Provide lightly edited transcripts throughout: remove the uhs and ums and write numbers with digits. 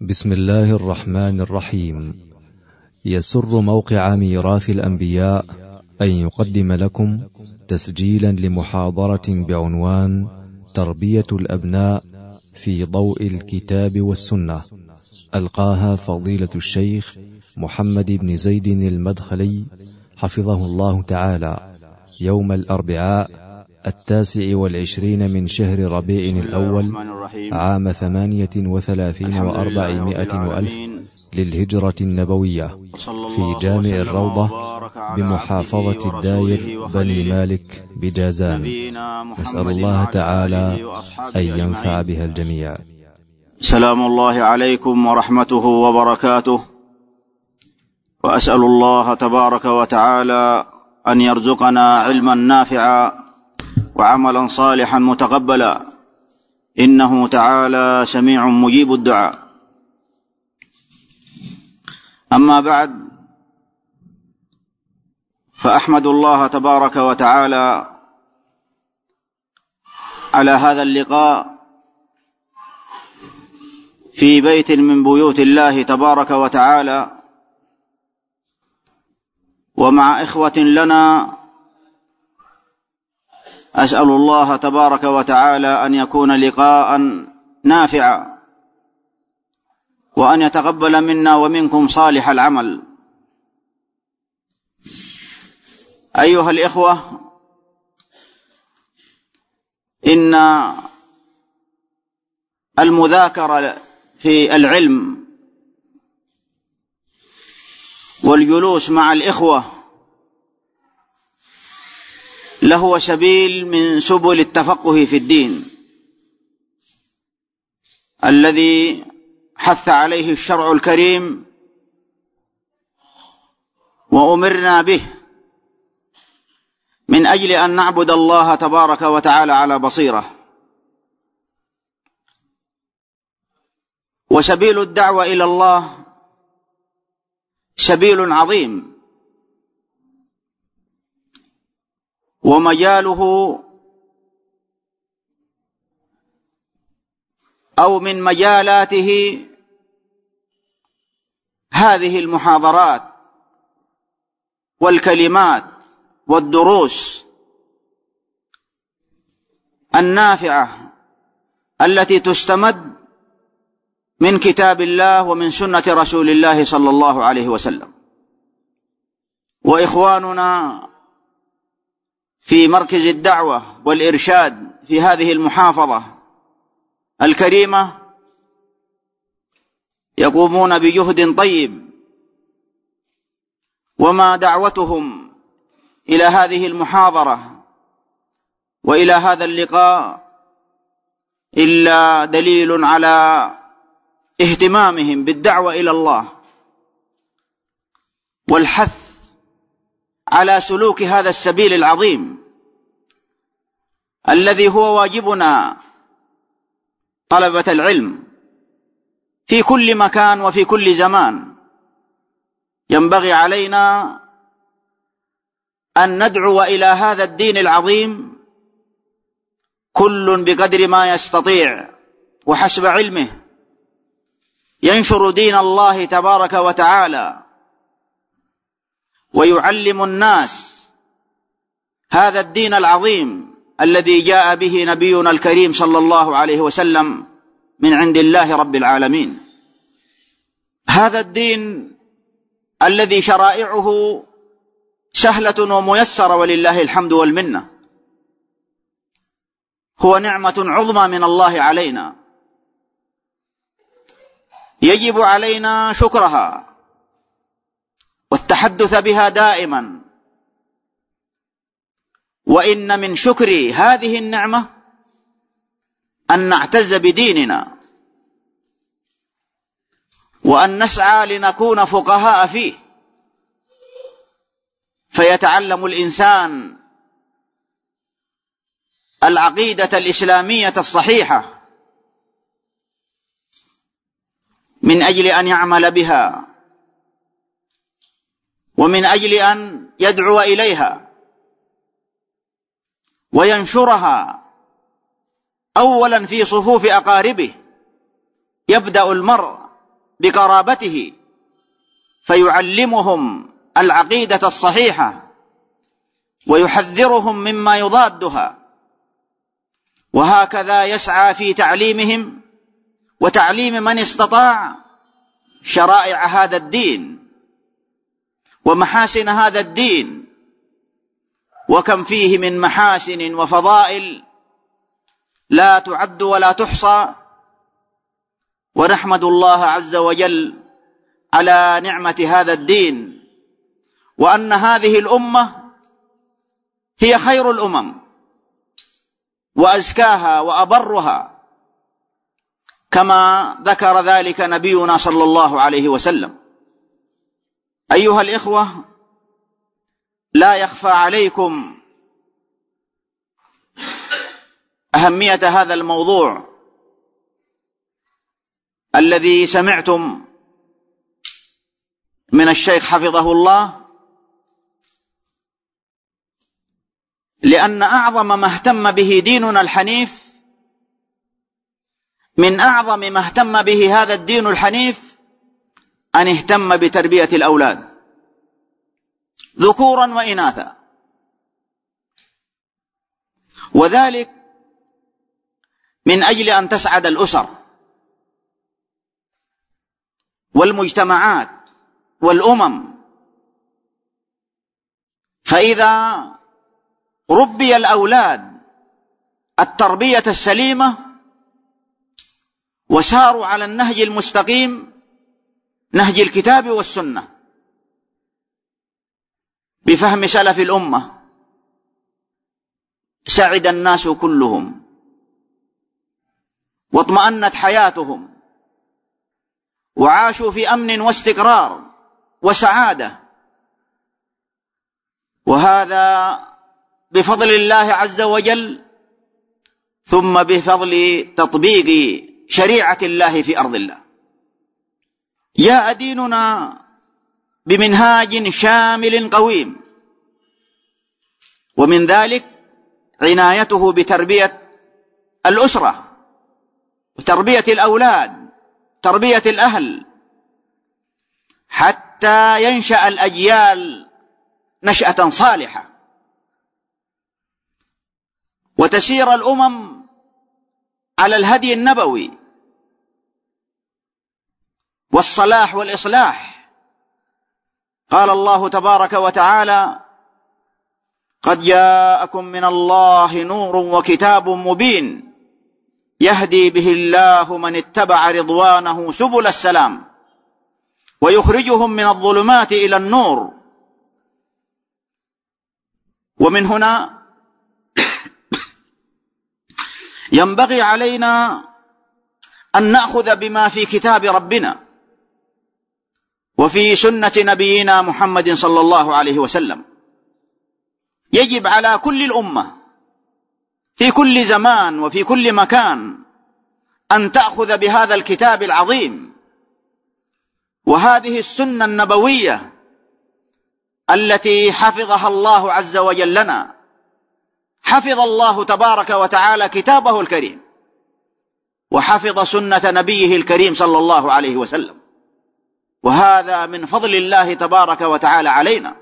بسم الله الرحمن الرحيم. يسر موقع ميراث الأنبياء أن يقدم لكم تسجيلا لمحاضرة بعنوان تربية الأبناء في ضوء الكتاب والسنة، ألقاها فضيلة الشيخ محمد بن زيد المدخلي حفظه الله تعالى يوم الأربعاء 29 من شهر ربيع الأول عام 38 و400 وألف للهجرة النبوية في جامع الروضة بمحافظة الداير بني مالك بجازان. نسأل الله تعالى أن ينفع بها الجميع. سلام الله عليكم ورحمته وبركاته، وأسأل الله تبارك وتعالى أن يرزقنا علما نافعا وعملا صالحا متقبلا، إنه تعالى سميع مجيب الدعاء. أما بعد، فأحمد الله تبارك وتعالى على هذا اللقاء في بيت من بيوت الله تبارك وتعالى، ومع إخوة لنا. أسأل الله تبارك وتعالى أن يكون لقاء نافعا، وأن يتقبل منا ومنكم صالح العمل. أيها الإخوة، إن المذاكرة في العلم والجلوس مع الإخوة لهو سبيل من سبل التفقه في الدين الذي حث عليه الشرع الكريم وأمرنا به من أجل أن نعبد الله تبارك وتعالى على بصيرة. وسبيل الدعوة إلى الله سبيل عظيم، ومجاله أو من مجالاته هذه المحاضرات والكلمات والدروس النافعة التي تستمد من كتاب الله ومن سنة رسول الله صلى الله عليه وسلم. وإخواننا في مركز الدعوة والإرشاد في هذه المحافظة الكريمة يقومون بجهد طيب، وما دعوتهم إلى هذه المحاضرة وإلى هذا اللقاء إلا دليل على اهتمامهم بالدعوة إلى الله والحث على سلوك هذا السبيل العظيم الذي هو واجبنا طلبة العلم في كل مكان وفي كل زمان. ينبغي علينا أن ندعو إلى هذا الدين العظيم كل بقدر ما يستطيع وحسب علمه، ينشر دين الله تبارك وتعالى ويعلم الناس هذا الدين العظيم الذي جاء به نبينا الكريم صلى الله عليه وسلم من عند الله رب العالمين. هذا الدين الذي شرائعه سهلة وميسرة ولله الحمد والمنة، هو نعمة عظمى من الله علينا، يجب علينا شكرها والتحدث بها دائما. وإن من شكر هذه النعمة أن نعتز بديننا، وأن نسعى لنكون فقهاء فيه، فيتعلم الإنسان العقيدة الإسلامية الصحيحة من أجل أن يعمل بها، ومن أجل أن يدعو إليها وينشرها أولا في صفوف أقاربه. يبدأ المرء بقرابته فيعلمهم العقيدة الصحيحة ويحذرهم مما يضادها، وهكذا يسعى في تعليمهم وتعليم من استطاع شرائع هذا الدين ومحاسن هذا الدين، وكم فيه من محاسن وفضائل لا تعد ولا تحصى. ونحمد الله عز وجل على نعمة هذا الدين، وأن هذه الأمة هي خير الأمم وأزكاها وأبرها، كما ذكر ذلك نبينا صلى الله عليه وسلم. أيها الإخوة، لا يخفى عليكم أهمية هذا الموضوع الذي سمعتم من الشيخ حفظه الله، لأن أعظم ما اهتم به ديننا الحنيف، من أعظم ما اهتم به هذا الدين الحنيف، أن اهتم بتربية الأولاد ذكورا وإناثا، وذلك من أجل أن تسعد الأسر والمجتمعات والأمم. فإذا ربي الأولاد التربية السليمة وساروا على النهج المستقيم، نهج الكتاب والسنة، بفهم سلف الأمة، سعد الناس كلهم واطمأنت حياتهم وعاشوا في أمن واستقرار وسعادة، وهذا بفضل الله عز وجل، ثم بفضل تطبيق شريعة الله في أرض الله. جاء ديننا بمنهاج شامل قويم، ومن ذلك عنايته بتربية الأسرة وتربية الأولاد، تربية الأهل، حتى ينشأ الأجيال نشأة صالحة، وتسير الأمم على الهدي النبوي والصلاح والإصلاح. قال الله تبارك وتعالى: قد جاءكم من الله نور وكتاب مبين يهدي به الله من اتبع رضوانه سبل السلام ويخرجهم من الظلمات إلى النور. ومن هنا ينبغي علينا أن نأخذ بما في كتاب ربنا وفي سنة نبينا محمد صلى الله عليه وسلم. يجب على كل الأمة في كل زمان وفي كل مكان أن تأخذ بهذا الكتاب العظيم وهذه السنة النبوية التي حفظها الله عز وجل لنا. حفظ الله تبارك وتعالى كتابه الكريم، وحفظ سنة نبيه الكريم صلى الله عليه وسلم، وهذا من فضل الله تبارك وتعالى علينا.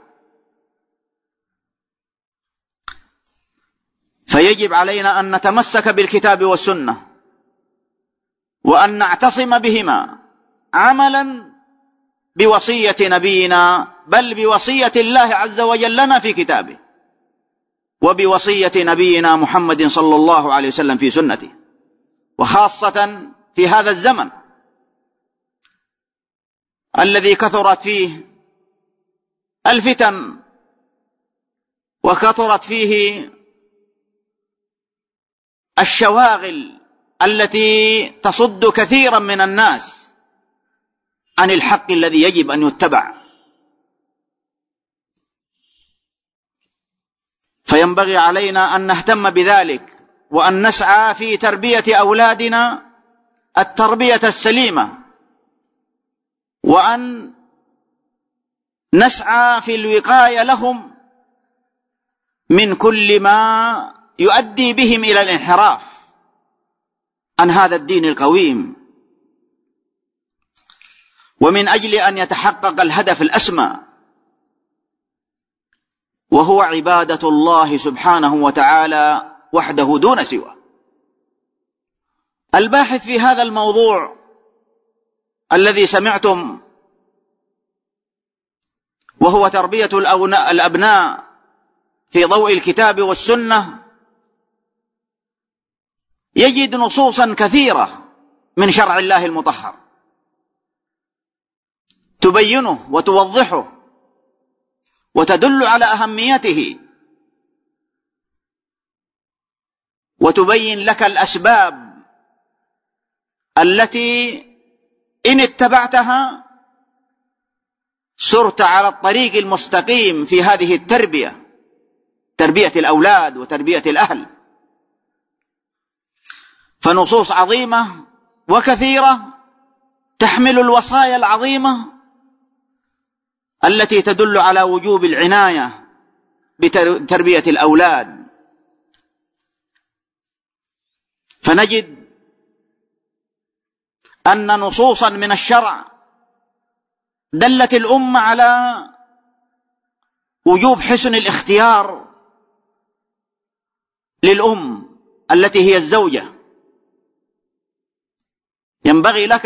فيجب علينا أن نتمسك بالكتاب والسنة، وأن نعتصم بهما عملا بوصية نبينا، بل بوصية الله عز وجل لنا في كتابه، وبوصية نبينا محمد صلى الله عليه وسلم في سنته، وخاصة في هذا الزمن الذي كثرت فيه الفتن وكثرت فيه الشواغل التي تصد كثيرا من الناس عن الحق الذي يجب أن يتبع. فينبغي علينا أن نهتم بذلك، وأن نسعى في تربية أولادنا التربية السليمة، وأن نسعى في الوقاية لهم من كل ما يؤدي بهم إلى الانحراف عن هذا الدين القويم. ومن أجل أن يتحقق الهدف الأسمى، وهو عبادة الله سبحانه وتعالى وحده دون سواه. الباحث في هذا الموضوع الذي سمعتم، وهو تربية الأبناء في ضوء الكتاب والسنة، يجد نصوصا كثيرة من شرع الله المطهر تبينه وتوضحه وتدل على أهميته، وتبين لك الأسباب التي إن اتبعتها سرت على الطريق المستقيم في هذه التربية، تربية الأولاد وتربية الأهل. فنصوص عظيمة وكثيرة تحمل الوصايا العظيمة التي تدل على وجوب العناية بتربية الأولاد. فنجد أن نصوصا من الشرع دلت الأمة على وجوب حسن الاختيار للأم التي هي الزوجة. ينبغي لك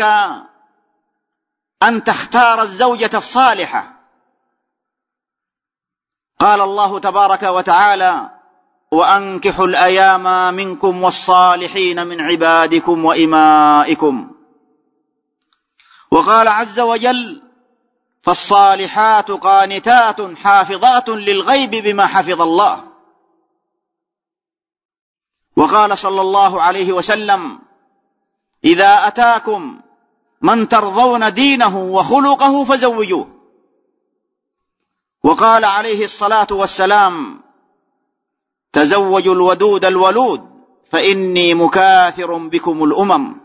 أن تختار الزوجة الصالحة. قال الله تبارك وتعالى: وأنكحوا الأيام منكم والصالحين من عبادكم وإمائكم. وقال عز وجل: فالصالحات قانتات حافظات للغيب بما حفظ الله. وقال صلى الله عليه وسلم: إذا أتاكم من ترضون دينه وخلقه فزوجوه. وقال عليه الصلاة والسلام: تزوجوا الودود الولود فإني مكاثر بكم الأمم.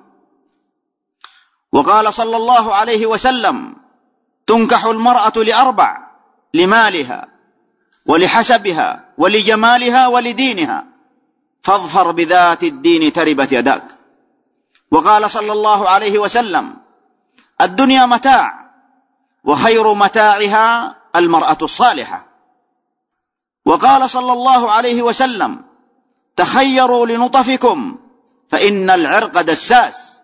وقال صلى الله عليه وسلم: تنكح المرأة لأربع: لمالها ولحسبها ولجمالها ولدينها، فاظفر بذات الدين تربت يداك. وقال صلى الله عليه وسلم: الدنيا متاع وخير متاعها المرأة الصالحة. وقال صلى الله عليه وسلم: تخيروا لنطفكم فإن العرق دساس.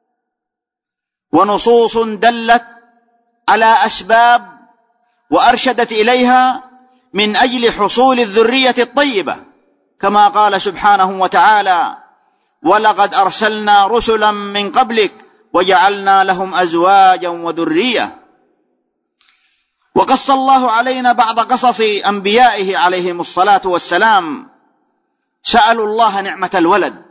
ونصوص دلت على أسباب وأرشدت إليها من أجل حصول الذرية الطيبة، كما قال سبحانه وتعالى: ولقد أرسلنا رسلا من قبلك وجعلنا لهم أزواجا وذرية. وقص الله علينا بعض قصص أنبيائه عليهم الصلاة والسلام، سألوا الله نعمة الولد،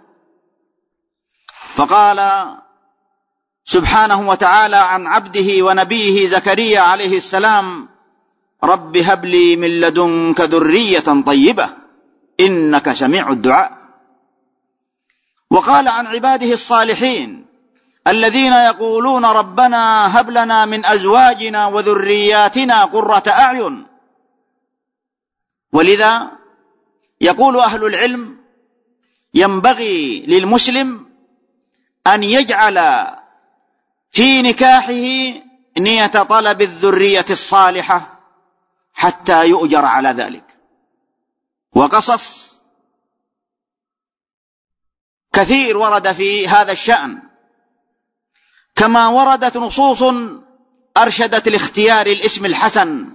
فقال سبحانه وتعالى عن عبده ونبيه زكريا عليه السلام: رب هب لي من لدنك ذرية طيبة إنك سميع الدعاء. وقال عن عباده الصالحين الذين يقولون ربنا هب لنا من أزواجنا وذرياتنا قرة أعين. ولذا يقول أهل العلم: ينبغي للمسلم أن يجعل في نكاحه نية طلب الذرية الصالحة حتى يؤجر على ذلك. وقصص كثير ورد في هذا الشأن، كما وردت نصوص أرشدت لاختيار الاسم الحسن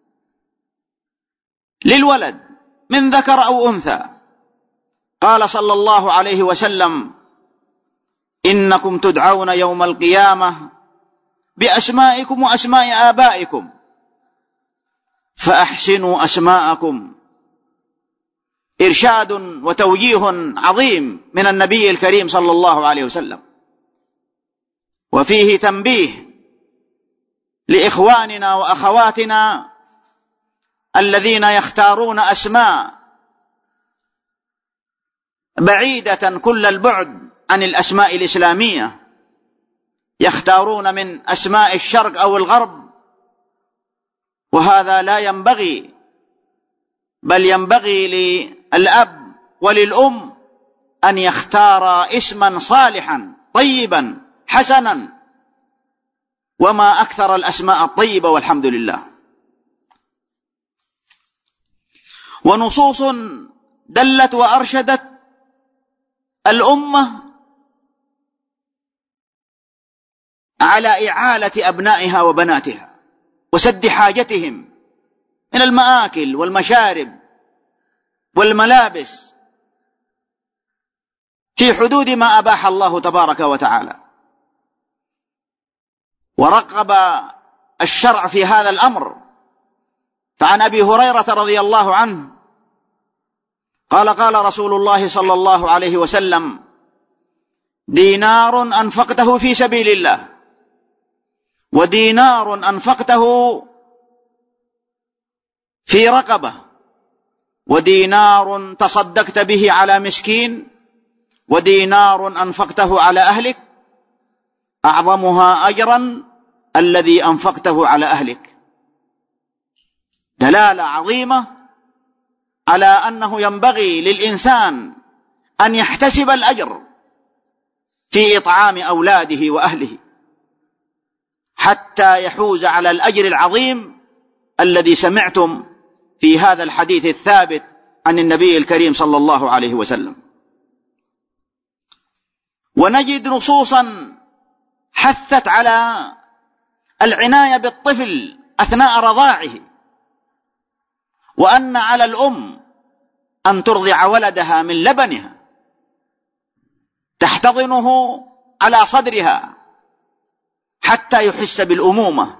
للولد من ذكر أو أنثى. قال صلى الله عليه وسلم: إنكم تدعون يوم القيامة بأسمائكم وأسماء آبائكم فأحسنوا أسماءكم. إرشاد وتوجيه عظيم من النبي الكريم صلى الله عليه وسلم، وفيه تنبيه لإخواننا وأخواتنا الذين يختارون أسماء بعيدة كل البعد عن الأسماء الإسلامية، يختارون من أسماء الشرق أو الغرب، وهذا لا ينبغي، بل ينبغي للأب وللأم أن يختار اسما صالحا طيبا حسنا وما أكثر الأسماء الطيبة والحمد لله. ونصوص دلت وأرشدت الأمة على إعالة أبنائها وبناتها وسد حاجتهم من المآكل والمشارب والملابس في حدود ما أباح الله تبارك وتعالى. ورغب الشرع في هذا الأمر، فعن أبي هريرة رضي الله عنه قال قال رسول الله صلى الله عليه وسلم: دينار أنفقته في سبيل الله، ودينار أنفقته في رقبة، ودينار تصدقت به على مسكين، ودينار أنفقته على أهلك، أعظمها أجرا الذي أنفقته على أهلك. دلالة عظيمة على أنه ينبغي للإنسان أن يحتسب الأجر في إطعام أولاده وأهله حتى يحوز على الأجر العظيم الذي سمعتم في هذا الحديث الثابت عن النبي الكريم صلى الله عليه وسلم. ونجد نصوصا حثت على العناية بالطفل أثناء رضاعه، وأن على الأم أن ترضع ولدها من لبنها، تحتضنه على صدرها حتى يحس بالأمومة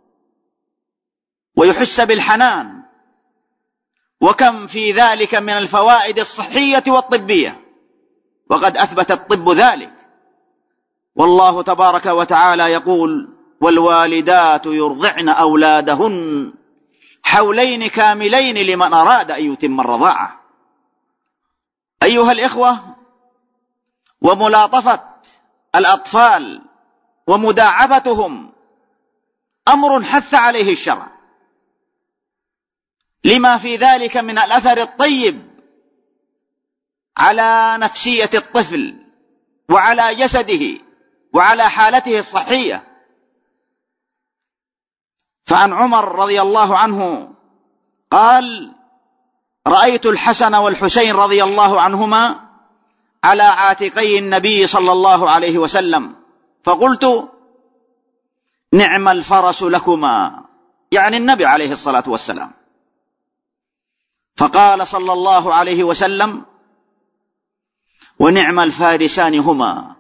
ويحس بالحنان. وكم في ذلك من الفوائد الصحية والطبية، وقد أثبت الطب ذلك. والله تبارك وتعالى يقول: والوالدات يرضعن أولادهن حولين كاملين لمن أراد أن يتم الرضاعة. أيها الإخوة، وملاطفة الأطفال ومداعبتهم أمر حث عليه الشرع، لما في ذلك من الأثر الطيب على نفسية الطفل وعلى جسده وعلى حالته الصحية. فعن عمر رضي الله عنه قال: رأيت الحسن والحسين رضي الله عنهما على عاتقي النبي صلى الله عليه وسلم، فقلت: نعم الفرس لكما، يعني النبي عليه الصلاة والسلام. فقال صلى الله عليه وسلم: ونعم الفارسان هما.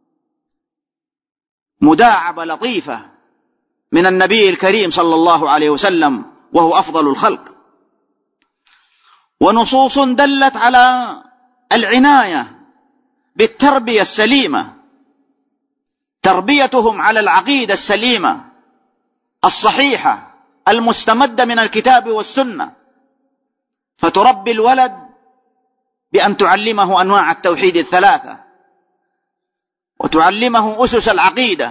مداعبة لطيفة من النبي الكريم صلى الله عليه وسلم، وهو أفضل الخلق. ونصوص دلت على العناية بالتربية السليمة، تربيتهم على العقيدة السليمة الصحيحة المستمدة من الكتاب والسنة. فتربي الولد بأن تعلمه أنواع التوحيد الثلاثة، وتعلمه أسس العقيدة،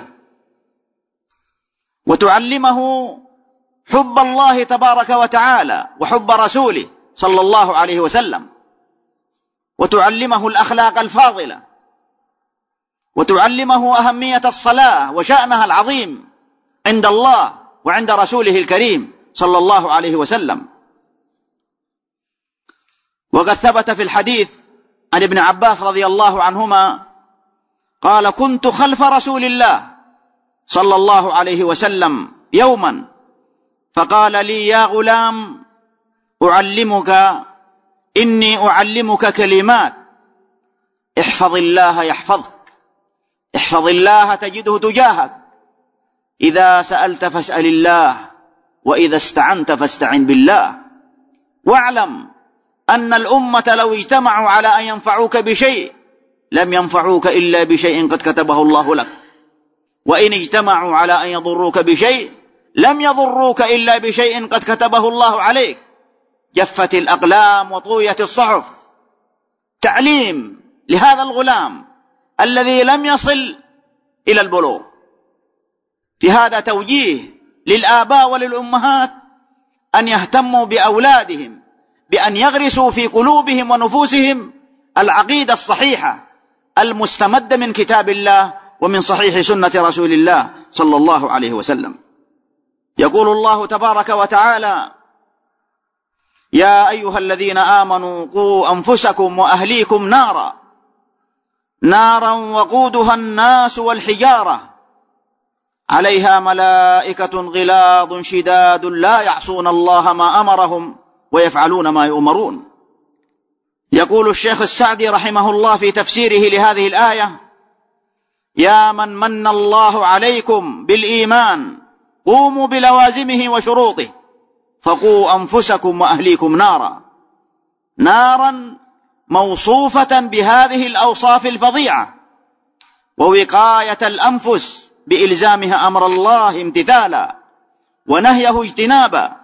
وتعلمه حب الله تبارك وتعالى وحب رسوله صلى الله عليه وسلم، وتعلمه الأخلاق الفاضلة، وتعلمه أهمية الصلاة وشأنها العظيم عند الله وعند رسوله الكريم صلى الله عليه وسلم. وقد ثبت في الحديث عن ابن عباس رضي الله عنهما قال: كنت خلف رسول الله صلى الله عليه وسلم يوما، فقال لي: يا غلام، إني أعلمك كلمات، احفظ الله يحفظك، احفظ الله تجده تجاهك، إذا سألت فاسأل الله، وإذا استعنت فاستعن بالله، واعلم أن الأمة لو اجتمعوا على أن ينفعوك بشيء لم ينفعوك إلا بشيء قد كتبه الله لك، وإن اجتمعوا على أن يضروك بشيء لم يضروك إلا بشيء قد كتبه الله عليك. جفت الأقلام وطويت الصحف. تعليم لهذا الغلام الذي لم يصل إلى البلوغ. في هذا توجيه للآباء وللأمهات أن يهتموا بأولادهم بأن يغرسوا في قلوبهم ونفوسهم العقيدة الصحيحة المستمدة من كتاب الله ومن صحيح سنة رسول الله صلى الله عليه وسلم. يقول الله تبارك وتعالى: يا أيها الذين آمنوا قوا أنفسكم وأهليكم نارا وقودها الناس والحجارة عليها ملائكة غلاظ شداد لا يعصون الله ما أمرهم ويفعلون ما يؤمرون. يقول الشيخ السعدي رحمه الله في تفسيره لهذه الآية: يا من من الله عليكم بالإيمان قوموا بلوازمه وشروطه فقوا أنفسكم وأهليكم نارا موصوفة بهذه الأوصاف الفظيعة، ووقاية الأنفس بإلزامها أمر الله امتثالا ونهيه اجتنابا،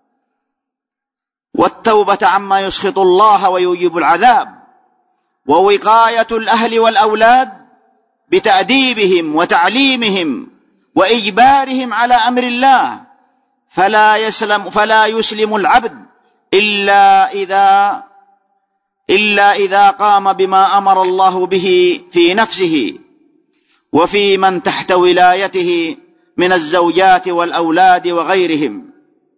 والتوبة عما يسخط الله ويوجب العذاب، ووقاية الأهل والأولاد بتأديبهم وتعليمهم وإجبارهم على أمر الله، فلا يسلم العبد إلا إذا قام بما أمر الله به في نفسه وفي من تحت ولايته من الزوجات والأولاد وغيرهم.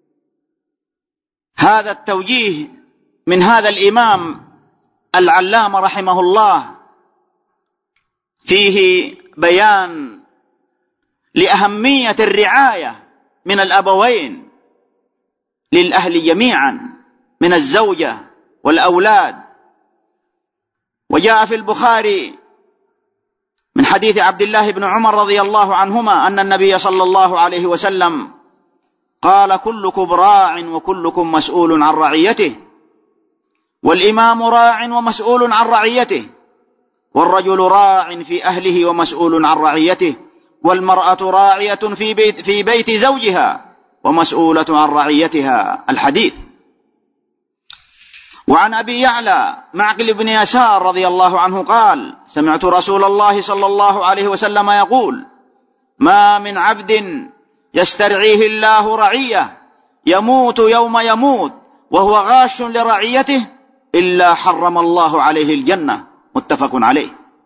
هذا التوجيه من هذا الإمام العلامة رحمه الله فيه بيان لأهمية الرعاية من الأبوين للأهل جميعا من الزوجة والأولاد. وجاء في البخاري من حديث عبد الله بن عمر رضي الله عنهما أن النبي صلى الله عليه وسلم قال: كلكم راع وكلكم مسؤول عن رعيته، والإمام راع ومسؤول عن رعيته، والرجل راع في أهله ومسؤول عن رعيته، والمرأة راعية في بيت زوجها ومسؤولة عن رعيتها. الحديث. وعن أبي يعلى معقل بن يسار رضي الله عنه قال: سمعت رسول الله صلى الله عليه وسلم يقول: ما من عبد يسترعيه الله رعية يموت يوم يموت وهو غاش لرعيته إلا حرم الله عليه الجنة. متفق عليه.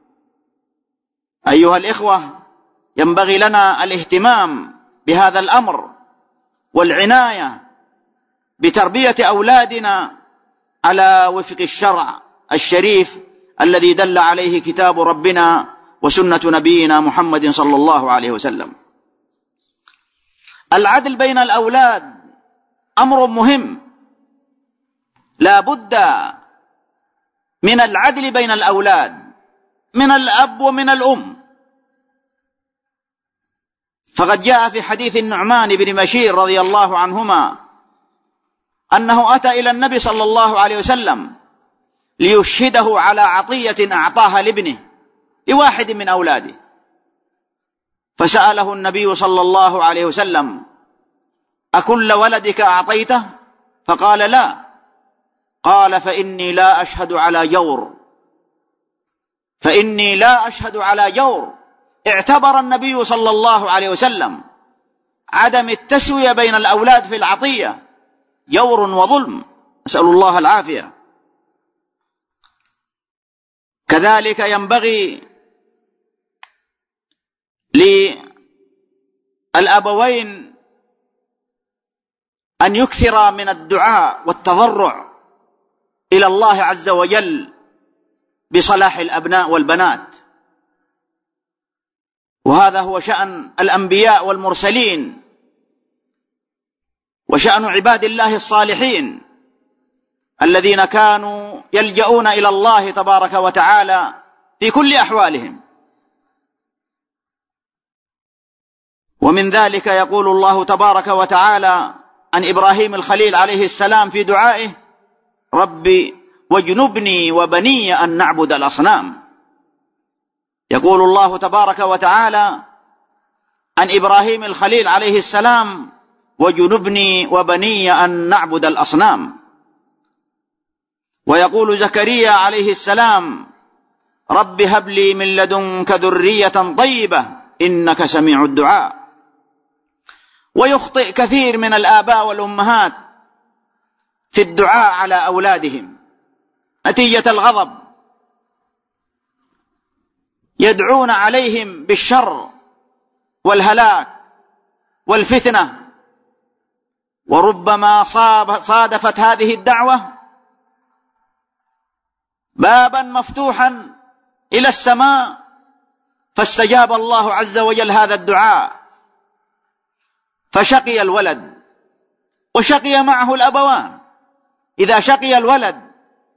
أيها الإخوة، ينبغي لنا الاهتمام بهذا الأمر والعناية بتربية أولادنا على وفق الشرع الشريف الذي دل عليه كتاب ربنا وسنة نبينا محمد صلى الله عليه وسلم. العدل بين الأولاد أمر مهم، لا بد من العدل بين الأولاد من الأب ومن الأم. فقد جاء في حديث النعمان بن بشير رضي الله عنهما أنه أتى إلى النبي صلى الله عليه وسلم ليشهده على عطية أعطاها لابنه لواحد من أولاده، فسأله النبي صلى الله عليه وسلم: أكل ولدك أعطيته؟ فقال: لا. قال: فإني لا أشهد على جور. اعتبر النبي صلى الله عليه وسلم عدم التسوية بين الأولاد في العطية جور وظلم، نسأل الله العافية. كذلك ينبغي للأبوين أن يكثر من الدعاء والتضرع إلى الله عز وجل بصلاح الأبناء والبنات، وهذا هو شأن الأنبياء والمرسلين وشأن عباد الله الصالحين الذين كانوا يلجؤون إلى الله تبارك وتعالى في كل أحوالهم. ومن ذلك يقول الله تبارك وتعالى عن إبراهيم الخليل عليه السلام في دعائه: ربي واجنبني وبني أن نعبد الأصنام. يقول الله تبارك وتعالى عن إبراهيم الخليل عليه السلام: وجنبني وبني أن نعبد الأصنام. ويقول زكريا عليه السلام: رب هب لي من لدنك ذرية طيبة إنك سميع الدعاء. ويخطئ كثير من الآباء والأمهات في الدعاء على أولادهم نتيجة الغضب، يدعون عليهم بالشر والهلاك والفتنة. وربما صادفت هذه الدعوة بابا مفتوحا إلى السماء فاستجاب الله عز وجل هذا الدعاء، فشقي الولد وشقي معه الأبوان. إذا شقي الولد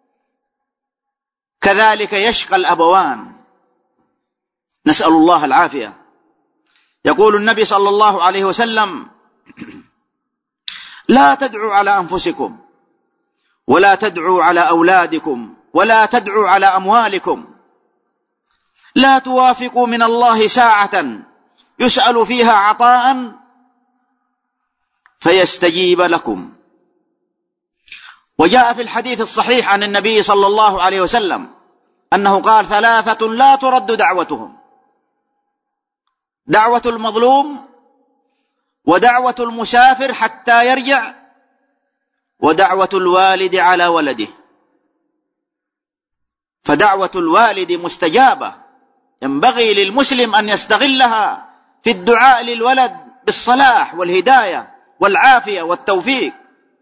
كذلك يشقى الأبوان، نسأل الله العافية. يقول النبي صلى الله عليه وسلم: لا تدعوا على أنفسكم ولا تدعوا على أولادكم ولا تدعوا على أموالكم، لا توافقوا من الله ساعة يسأل فيها عطاء فيستجيب لكم. وجاء في الحديث الصحيح عن النبي صلى الله عليه وسلم أنه قال: ثلاثة لا ترد دعوتهم: دعوة المظلوم، ودعوة المسافر حتى يرجع، ودعوة الوالد على ولده. فدعوة الوالد مستجابة، ينبغي للمسلم أن يستغلها في الدعاء للولد بالصلاح والهداية والعافية والتوفيق.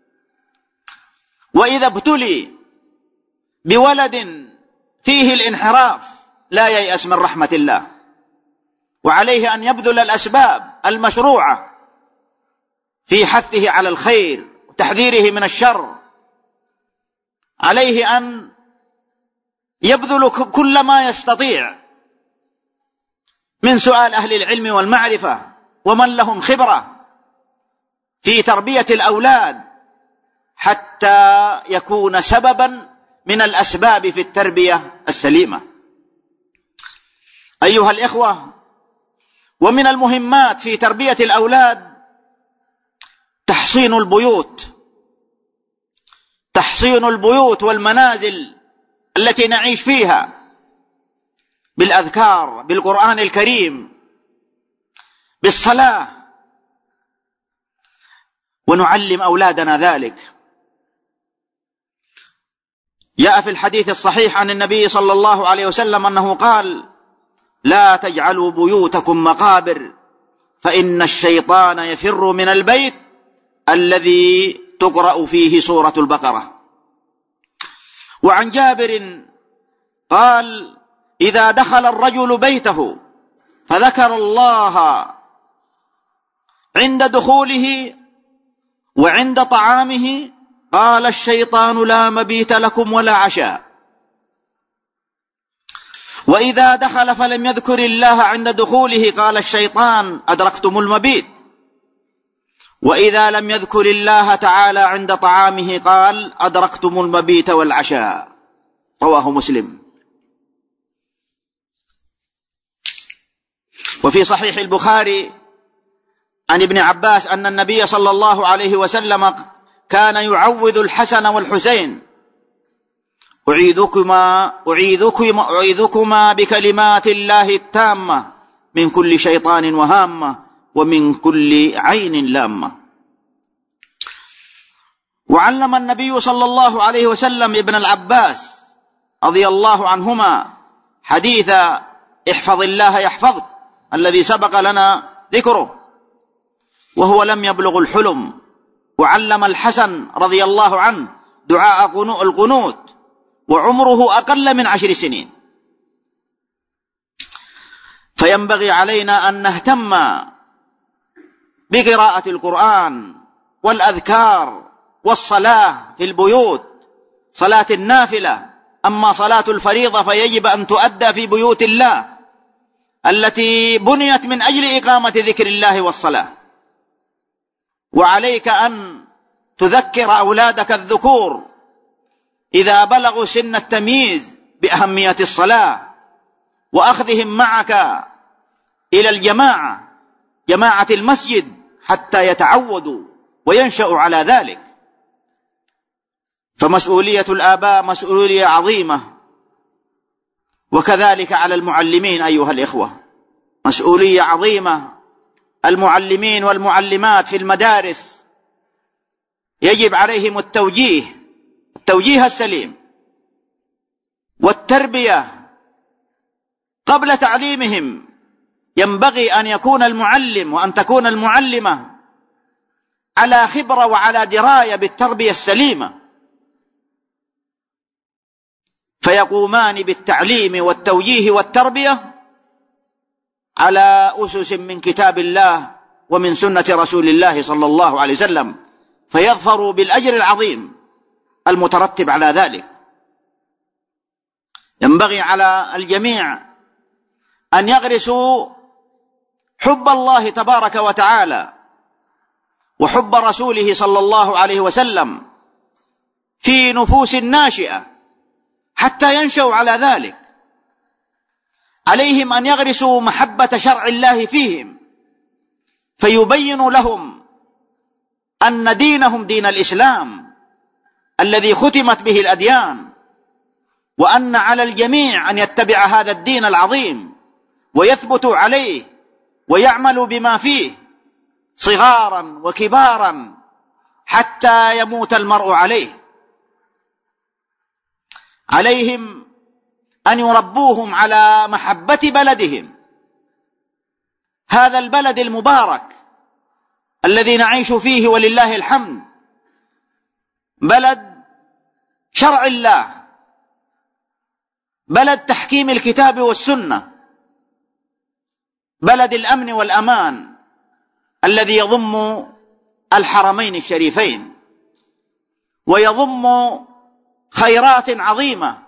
وإذا ابتلي بولد فيه الانحراف لا ييأس من رحمة الله، وعليه أن يبذل الأسباب المشروعة في حثه على الخير وتحذيره من الشر. عليه أن يبذل كل ما يستطيع من سؤال أهل العلم والمعرفة ومن لهم خبرة في تربية الأولاد حتى يكون سببا من الأسباب في التربية السليمة. أيها الإخوة، ومن المهمات في تربية الأولاد تحصين البيوت والمنازل التي نعيش فيها بالأذكار، بالقرآن الكريم، بالصلاة، ونعلم أولادنا ذلك. جاء في الحديث الصحيح عن النبي صلى الله عليه وسلم أنه قال: لا تجعلوا بيوتكم مقابر، فإن الشيطان يفر من البيت الذي تقرأ فيه سورة البقرة. وعن جابر قال: إذا دخل الرجل بيته فذكر الله عند دخوله وعند طعامه قال الشيطان لا مبيت لكم ولا عشاء. وإذا دخل فلم يذكر الله عند دخوله قال الشيطان أدركتم المبيت. وإذا لم يذكر الله تعالى عند طعامه قال أدركتم المبيت والعشاء. رواه مسلم. وفي صحيح البخاري عن ابن عباس أن النبي صلى الله عليه وسلم كان يعوذ الحسن والحسين: أعيذكما بكلمات الله التامة من كل شيطان وهامة ومن كل عين لامة. وعلم النبي صلى الله عليه وسلم ابن العباس رضي الله عنهما حديث احفظ الله يحفظك الذي سبق لنا ذكره، وهو لم يبلغ الحلم. وعلم الحسن رضي الله عنه دعاء القنوت وعمره أقل من 10 سنين. فينبغي علينا أن نهتم بقراءة القرآن والأذكار والصلاة في البيوت، صلاة النافلة. أما صلاة الفريضة فيجب أن تؤدى في بيوت الله التي بنيت من أجل إقامة ذكر الله والصلاة. وعليك أن تذكر أولادك الذكور إذا بلغوا سن التمييز بأهمية الصلاة، وأخذهم معك إلى جماعة المسجد حتى يتعودوا وينشأوا على ذلك. فمسؤولية الآباء مسؤولية عظيمة، وكذلك على المعلمين أيها الإخوة مسؤولية عظيمة. المعلمين والمعلمات في المدارس يجب عليهم التوجيه السليم والتربية قبل تعليمهم ينبغي أن يكون المعلم وأن تكون المعلمة على خبرة وعلى دراية بالتربية السليمة، فيقومان بالتعليم والتوجيه والتربية على أسس من كتاب الله ومن سنة رسول الله صلى الله عليه وسلم، فيظفروا بالأجر العظيم المترتب على ذلك. ينبغي على الجميع أن يغرسوا حب الله تبارك وتعالى وحب رسوله صلى الله عليه وسلم في نفوس الناشئة حتى ينشأوا على ذلك. عليهم أن يغرسوا محبة شرع الله فيهم، فيبين لهم أن دينهم دين الإسلام الذي ختمت به الأديان، وأن على الجميع أن يتبع هذا الدين العظيم ويثبتوا عليه ويعملوا بما فيه صغارا وكبارا حتى يموت المرء عليه. عليهم أن يربوهم على محبة بلدهم، هذا البلد المبارك الذي نعيش فيه ولله الحمد، بلد شرع الله، بلد تحكيم الكتاب والسنة، بلد الأمن والأمان الذي يضم الحرمين الشريفين ويضم خيرات عظيمة،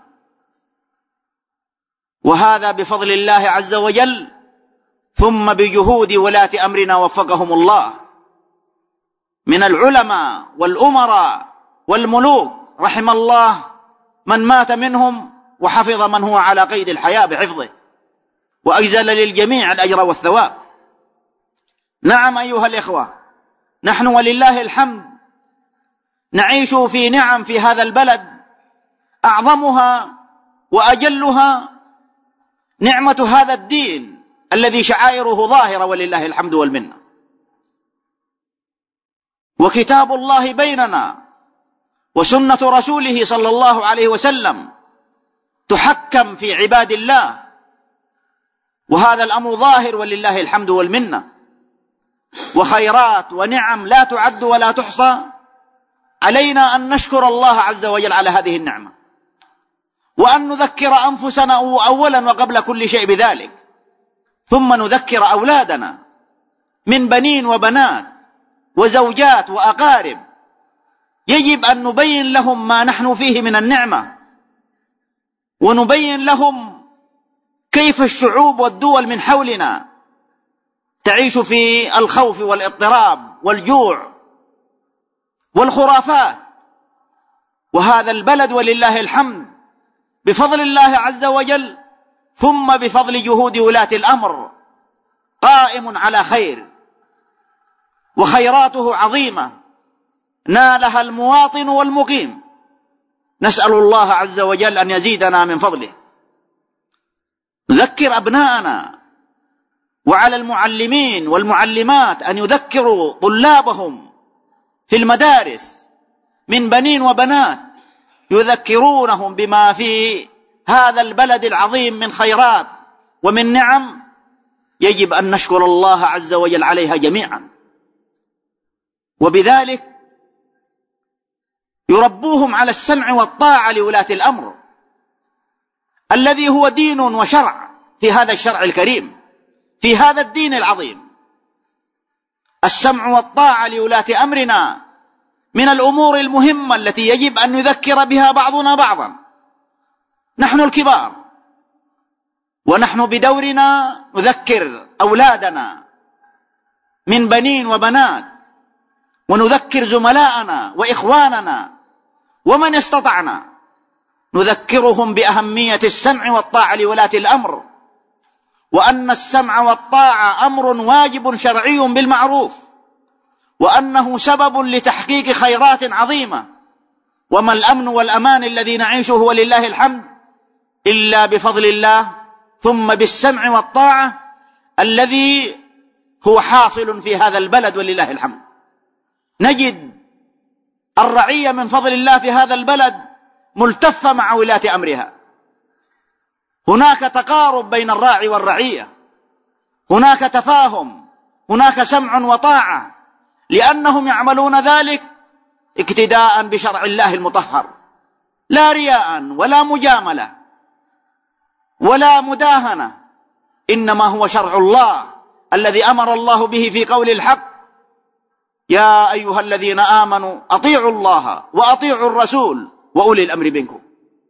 وهذا بفضل الله عز وجل ثم بجهود ولاة أمرنا وفقهم الله من العلماء والأمراء والملوك، رحم الله من مات منهم وحفظ من هو على قيد الحياة بحفظه، وأجزل للجميع الأجر والثواب. نعم أيها الإخوة، نحن ولله الحمد نعيش في نعم في هذا البلد، أعظمها وأجلها نعمة هذا الدين الذي شعائره ظاهرة ولله الحمد والمنة، وكتاب الله بيننا وسنة رسوله صلى الله عليه وسلم تحكم في عباد الله، وهذا الأمر ظاهر ولله الحمد والمنة، وخيرات ونعم لا تعد ولا تحصى. علينا أن نشكر الله عز وجل على هذه النعمة، وأن نذكر أنفسنا أولا وقبل كل شيء بذلك، ثم نذكر أولادنا من بنين وبنات وزوجات وأقارب. يجب أن نبين لهم ما نحن فيه من النعمة، ونبين لهم كيف الشعوب والدول من حولنا تعيش في الخوف والاضطراب والجوع والخرافات، وهذا البلد ولله الحمد بفضل الله عز وجل ثم بفضل جهود ولاة الأمر قائم على خير، وخيراته عظيمة نالها المواطن والمقيم. نسأل الله عز وجل أن يزيدنا من فضله. نذكر أبناءنا، وعلى المعلمين والمعلمات أن يذكروا طلابهم في المدارس من بنين وبنات، يذكرونهم بما في هذا البلد العظيم من خيرات ومن نعم يجب أن نشكر الله عز وجل عليها جميعا، وبذلك يربوهم على السمع والطاعة لولاة الأمر الذي هو دين وشرع في هذا الشرع الكريم، في هذا الدين العظيم. السمع والطاعة لولاة أمرنا من الأمور المهمة التي يجب أن نذكر بها بعضنا بعضا. نحن الكبار، ونحن بدورنا نذكر أولادنا من بنين وبنات، ونذكر زملاءنا وإخواننا، ومن استطعنا نذكرهم بأهمية السمع والطاعة لولاة الأمر، وأن السمع والطاعة أمر واجب شرعي بالمعروف، وأنه سبب لتحقيق خيرات عظيمة. وما الأمن والأمان الذي نعيشه ولله الحمد إلا بفضل الله ثم بالسمع والطاعة الذي هو حاصل في هذا البلد ولله الحمد. نجد الرعية من فضل الله في هذا البلد ملتفة مع ولاة أمرها، هناك تقارب بين الراعي والرعية، هناك تفاهم، هناك سمع وطاعة، لأنهم يعملون ذلك اقتداء بشرع الله المطهر، لا رياء ولا مجاملة ولا مداهنة، إنما هو شرع الله الذي أمر الله به في قول الحق: يا أيها الذين آمنوا أطيعوا الله وأطيعوا الرسول وأولي الأمر منكم.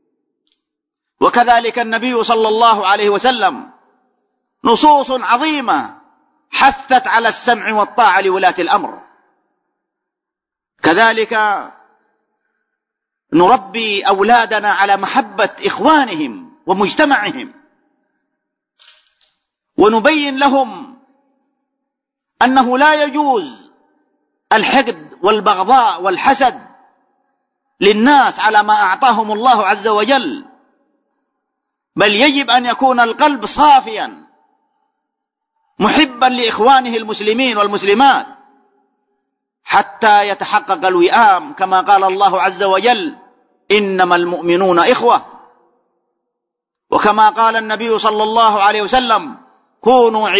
وكذلك النبي صلى الله عليه وسلم نصوص عظيمة حثت على السمع والطاعة لولاة الأمر. كذلك نربي أولادنا على محبة إخوانهم ومجتمعهم، ونبين لهم أنه لا يجوز الحقد والبغضاء والحسد للناس على ما أعطاهم الله عز وجل، بل يجب أن يكون القلب صافيا محبا لإخوانه المسلمين والمسلمات حتى يتحقق الوئام، كما قال الله عز وجل: إنما المؤمنون إخوة. وكما قال النبي صلى الله عليه وسلم: كونوا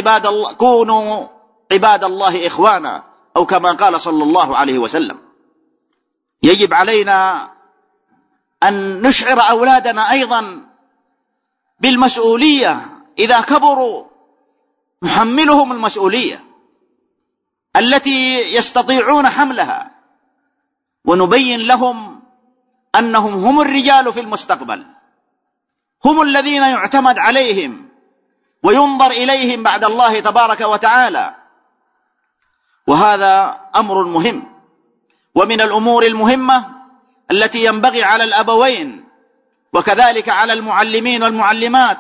عباد الله إخوانا، أو كما قال صلى الله عليه وسلم. يجب علينا أن نشعر أولادنا أيضا بالمسؤولية إذا كبروا، نحملهم المسؤولية التي يستطيعون حملها، ونبين لهم أنهم هم الرجال في المستقبل، هم الذين يعتمد عليهم وينظر إليهم بعد الله تبارك وتعالى. وهذا أمر مهم، ومن الأمور المهمة التي ينبغي على الأبوين وكذلك على المعلمين والمعلمات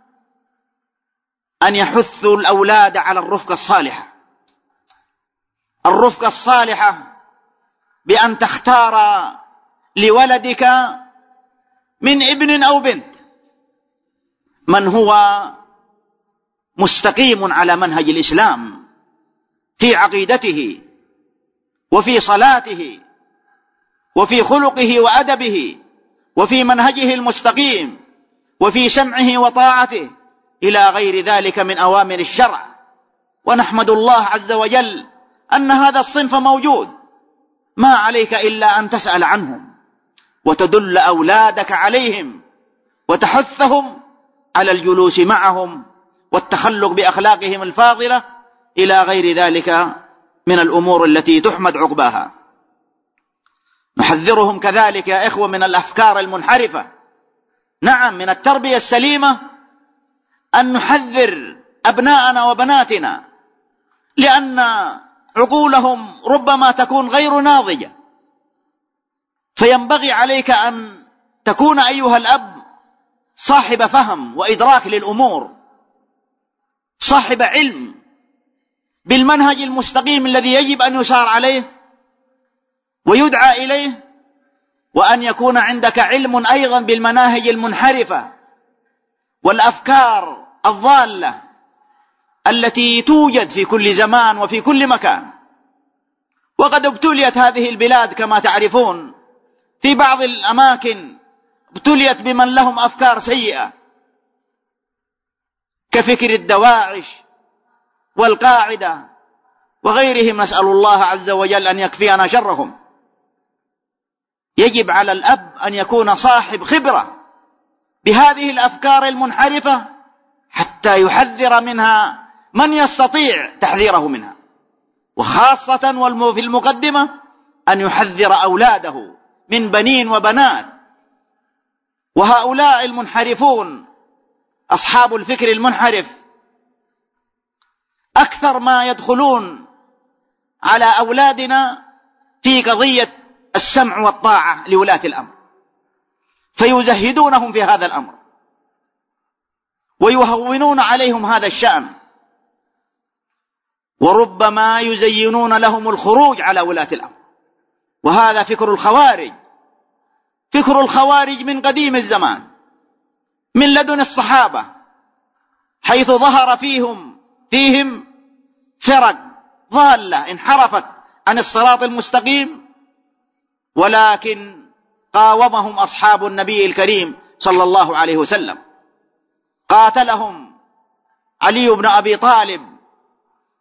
أن يحثوا الأولاد على الرفقة الصالحة. الرفقة الصالحة بأن تختار لولدك من ابن أو بنت من هو مستقيم على منهج الإسلام في عقيدته وفي صلاته وفي خلقه وأدبه وفي منهجه المستقيم وفي سمعه وطاعته إلى غير ذلك من أوامر الشرع. ونحمد الله عز وجل أن هذا الصنف موجود، ما عليك إلا أن تسأل عنهم وتدل أولادك عليهم وتحثهم على الجلوس معهم والتخلق بأخلاقهم الفاضلة إلى غير ذلك من الأمور التي تحمد عقباها. نحذرهم كذلك يا إخوة من الأفكار المنحرفة. نعم، من التربية السليمة أن نحذر أبناءنا وبناتنا، لأن عقولهم ربما تكون غير ناضجة، فينبغي عليك أن تكون أيها الأب صاحب فهم وإدراك للأمور، صاحب علم بالمنهج المستقيم الذي يجب أن يسار عليه ويدعى إليه، وأن يكون عندك علم أيضا بالمناهج المنحرفة والأفكار الضالة التي توجد في كل زمان وفي كل مكان. وقد ابتليت هذه البلاد كما تعرفون في بعض الأماكن، ابتليت بمن لهم أفكار سيئة كفكر الدواعش والقاعدة وغيرهم، نسأل الله عز وجل أن يكفينا شرهم. يجب على الأب أن يكون صاحب خبرة بهذه الأفكار المنحرفة حتى يحذر منها من يستطيع تحذيره منها، وخاصة في المقدمة أن يحذر أولاده من بنين وبنات. وهؤلاء المنحرفون أصحاب الفكر المنحرف أكثر ما يدخلون على أولادنا في قضية السمع والطاعة لولاة الأمر، فيزهدونهم في هذا الأمر ويهونون عليهم هذا الشأن، وربما يزينون لهم الخروج على ولاة الأمر. وهذا فكر الخوارج، فكر الخوارج من قديم الزمان، من لدن الصحابة، حيث ظهر فيهم فرق ضالة انحرفت عن الصراط المستقيم، ولكن قاومهم أصحاب النبي الكريم صلى الله عليه وسلم. قاتلهم علي بن أبي طالب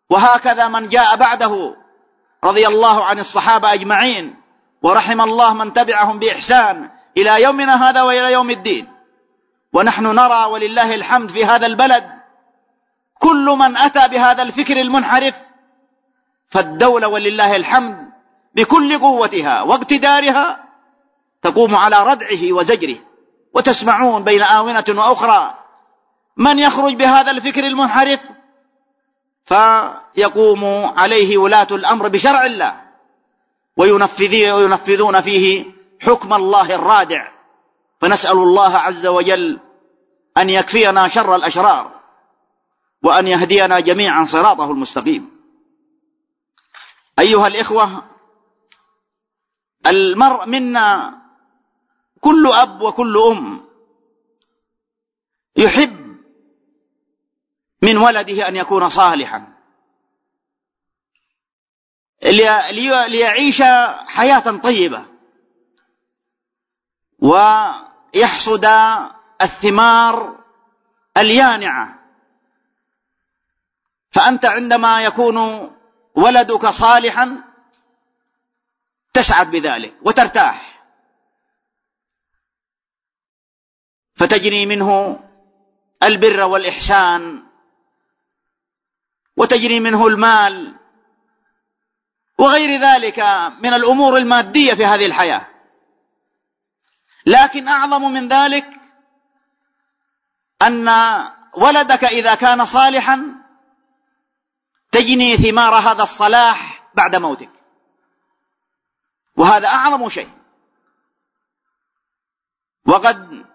وهكذا من جاء بعده رضي الله عن الصحابة أجمعين، ورحم الله من تبعهم بإحسان إلى يومنا هذا وإلى يوم الدين. ونحن نرى ولله الحمد في هذا البلد كل من أتى بهذا الفكر المنحرف، فالدولة ولله الحمد بكل قوتها واقتدارها تقوم على ردعه وزجره. وتسمعون بين آونة وأخرى من يخرج بهذا الفكر المنحرف فيقوم عليه ولاة الأمر بشرع الله وينفذون فيه حكم الله الرادع. فنسأل الله عز وجل أن يكفينا شر الأشرار وأن يهدينا جميعا صراطه المستقيم. أيها الإخوة، المرء منا كل أب وكل أم يحب من ولده أن يكون صالحا ليعيش حياة طيبة ويحصد الثمار اليانعة. فأنت عندما يكون ولدك صالحا تسعد بذلك وترتاح، فتجري منه البر والإحسان وتجري منه المال وغير ذلك من الأمور المادية في هذه الحياة. لكن أعظم من ذلك أن ولدك إذا كان صالحا تجني ثمار هذا الصلاح بعد موتك، وهذا أعظم شيء. وقد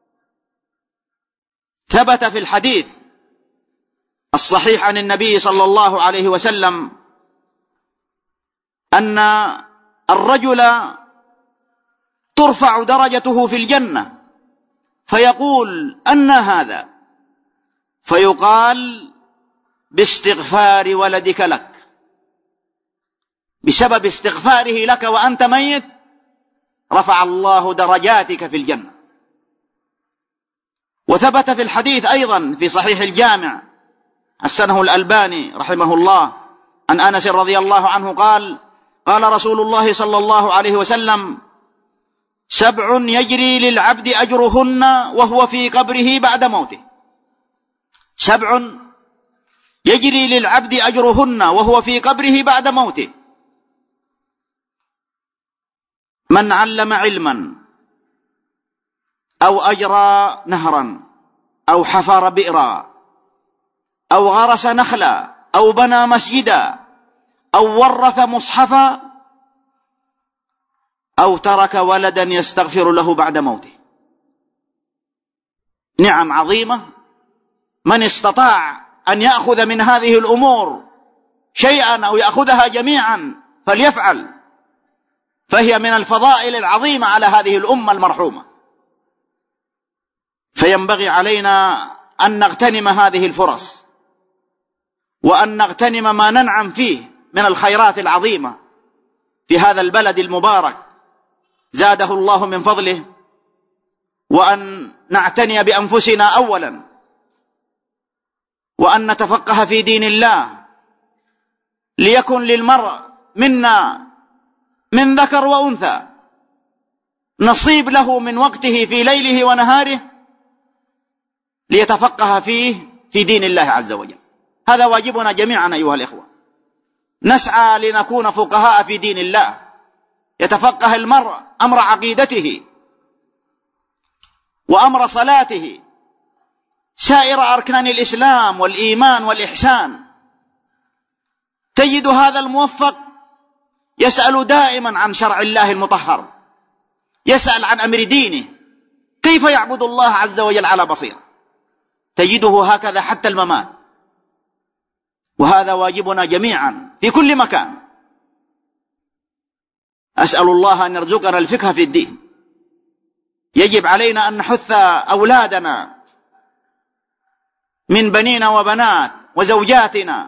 ثبت في الحديث الصحيح عن النبي صلى الله عليه وسلم أن الرجل ترفع درجته في الجنة فيقول: أن هذا؟ فيقال: باستغفار ولدك لك، بسبب استغفاره لك وأنت ميت رفع الله درجاتك في الجنة. وثبت في الحديث أيضا في صحيح الجامع حسنه الألباني رحمه الله عن أنس رضي الله عنه قال: قال رسول الله صلى الله عليه وسلم: 7 يجري للعبد أجرهن وهو في قبره بعد موته. 7 يجري للعبد أجرهن وهو في قبره بعد موته: من علم علما أو أجرى نهرا أو حفر بئرا أو غرس نخلا أو بنى مسجدا أو ورث مصحفا أو ترك ولدا يستغفر له بعد موته. نعم عظيمة، من استطاع أن يأخذ من هذه الأمور شيئا أو يأخذها جميعا فليفعل، فهي من الفضائل العظيمة على هذه الأمة المرحومة. فينبغي علينا أن نغتنم هذه الفرص وأن نغتنم ما ننعم فيه من الخيرات العظيمة في هذا البلد المبارك زاده الله من فضله، وأن نعتني بأنفسنا أولا، وأن نتفقه في دين الله، ليكن للمرء منا من ذكر وأنثى نصيب له من وقته في ليله ونهاره ليتفقه فيه في دين الله عز وجل. هذا واجبنا جميعا أيها الإخوة، نسعى لنكون فقهاء في دين الله، يتفقه المرء أمر عقيدته وأمر صلاته، سائر أركان الإسلام والإيمان والإحسان. تجد هذا الموفق يسأل دائما عن شرع الله المطهر، يسأل عن أمر دينه، كيف يعبد الله عز وجل على بصيرة. تجده هكذا حتى الممات، وهذا واجبنا جميعا في كل مكان. أسأل الله أن يرزقنا الفقه في الدين. يجب علينا أن نحث أولادنا من بنينا وبنات وزوجاتنا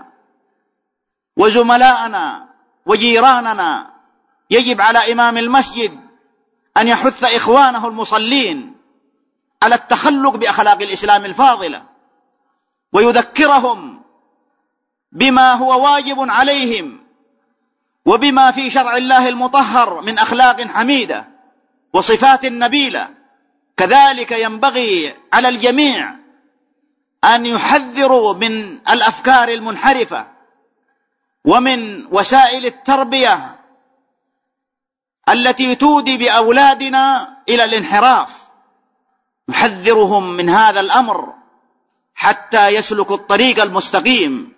وزملائنا وجيراننا. يجب على إمام المسجد أن يحث إخوانه المصلين على التخلق بأخلاق الإسلام الفاضلة، ويذكرهم بما هو واجب عليهم وبما في شرع الله المطهر من أخلاق حميدة وصفات نبيلة. كذلك ينبغي على الجميع أن يحذروا من الأفكار المنحرفة ومن وسائل التربية التي تودي بأولادنا إلى الانحراف. نحذرهم من هذا الأمر حتى يسلكوا الطريق المستقيم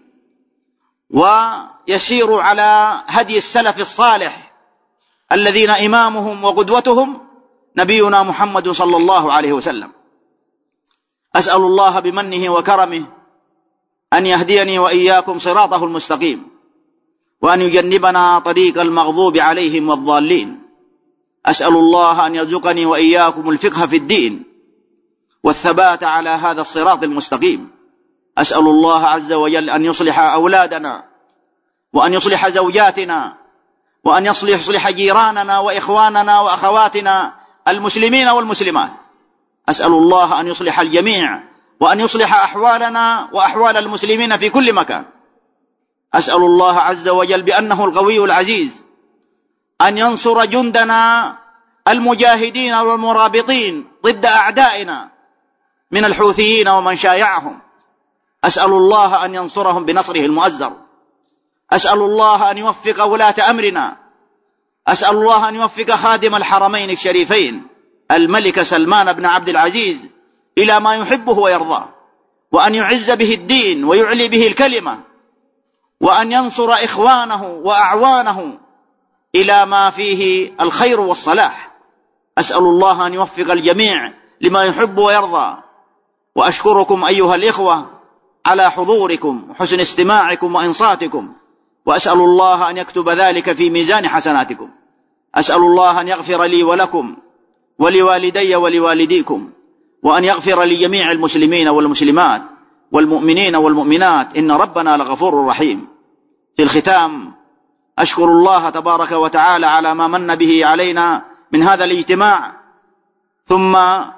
ويسيروا على هدي السلف الصالح الذين إمامهم وقدوتهم نبينا محمد صلى الله عليه وسلم. أسأل الله بمنه وكرمه أن يهديني وإياكم صراطه المستقيم، وأن يجنبنا طريق المغضوب عليهم والضالين. أسأل الله أن يرزقني وإياكم الفقه في الدين والثبات على هذا الصراط المستقيم. أسأل الله عز وجل أن يصلح أولادنا وأن يصلح زوجاتنا وأن يصلح جيراننا وإخواننا وأخواتنا المسلمين والمسلمات. أسأل الله أن يصلح الجميع وأن يصلح أحوالنا وأحوال المسلمين في كل مكان. أسأل الله عز وجل بأنه القوي العزيز أن ينصر جندنا المجاهدين والمرابطين ضد أعدائنا من الحوثيين ومن شايعهم. أسأل الله أن ينصرهم بنصره المؤزر. أسأل الله أن يوفق ولاة أمرنا. أسأل الله أن يوفق خادم الحرمين الشريفين الملك سلمان بن عبد العزيز إلى ما يحبه ويرضاه، وأن يعز به الدين ويعلي به الكلمة، وأن ينصر إخوانه وأعوانه إلى ما فيه الخير والصلاح. أسأل الله أن يوفق الجميع لما يحب ويرضى. وأشكركم أيها الإخوة على حضوركم وحسن استماعكم وإنصاتكم، وأسأل الله أن يكتب ذلك في ميزان حسناتكم. أسأل الله أن يغفر لي ولكم ولوالدي ولوالديكم، وأن يغفر لجميع المسلمين والمسلمات والمؤمنين والمؤمنات، إن ربنا لغفور رحيم. في الختام أشكر الله تبارك وتعالى على ما من به علينا من هذا الاجتماع، ثم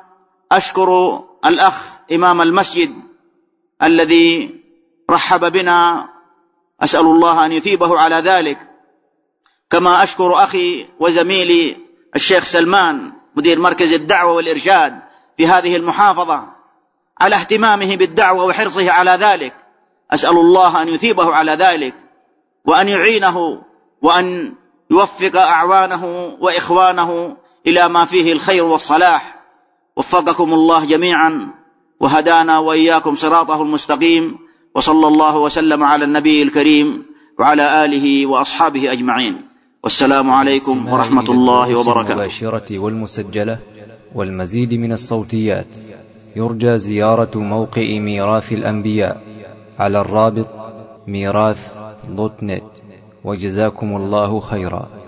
أشكر الأخ إمام المسجد الذي رحب بنا، أسأل الله أن يثيبه على ذلك، كما أشكر أخي وزميلي الشيخ سلمان مدير مركز الدعوة والإرشاد في هذه المحافظة على اهتمامه بالدعوة وحرصه على ذلك. أسأل الله أن يثيبه على ذلك وأن يعينه وأن يوفق أعوانه وإخوانه إلى ما فيه الخير والصلاح. وفقكم الله جميعا وهدانا وإياكم صراطه المستقيم، وصلى الله وسلم على النبي الكريم وعلى آله وأصحابه أجمعين، والسلام عليكم ورحمة الله وبركاته. المباشرة والمسجلة والمزيد من الصوتيات يرجى زيارة موقع ميراث الأنبياء على الرابط ميراث.net. وجزاكم الله خيرا.